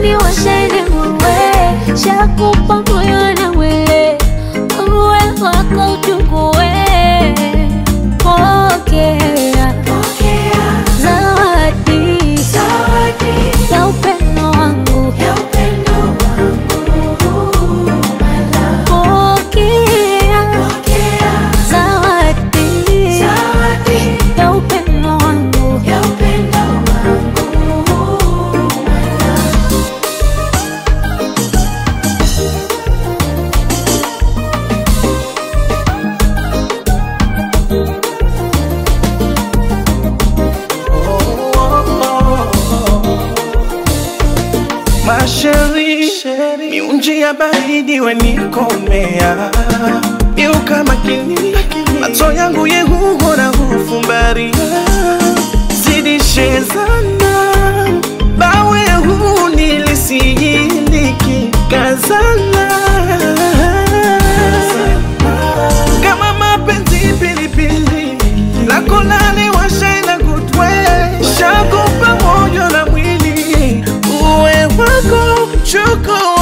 ni washaine mwe, shakupa moyo na mwili, uwe wako uchukue. Pokea zawadi ya upendo wangu, pokea zawadi ya upendo wangu. Masheri, miunji ya baridi wenikomea, miuka makini, macho yangu yehugo na hufumbaria. Zidishe zana, bawe huu nilisiyiliki kazana. Kama mapenzi pilipili, lako lale washaina kutwe, shakupa moyo na mwili, uwe wako chukua.